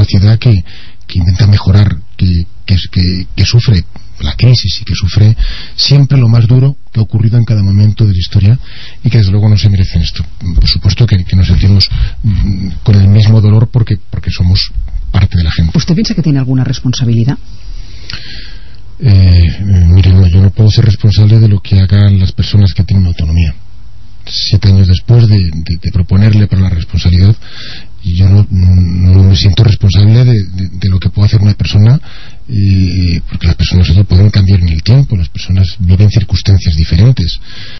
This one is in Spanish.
sociedad que intenta mejorar, que sufre la crisis y que sufre siempre lo más duro que ha ocurrido en cada momento de la historia, y que desde luego no se merecen esto. Por supuesto que nos sentimos con el mismo dolor porque somos parte de la gente. ¿Usted piensa que tiene alguna responsabilidad? Mire, no, yo no puedo ser responsable de lo que hagan las personas que tienen autonomía. 7 años después de proponerle para la responsabilidad, y yo no me siento responsable de lo que puede hacer una persona, porque las personas pueden cambiar en el tiempo, las personas viven circunstancias diferentes.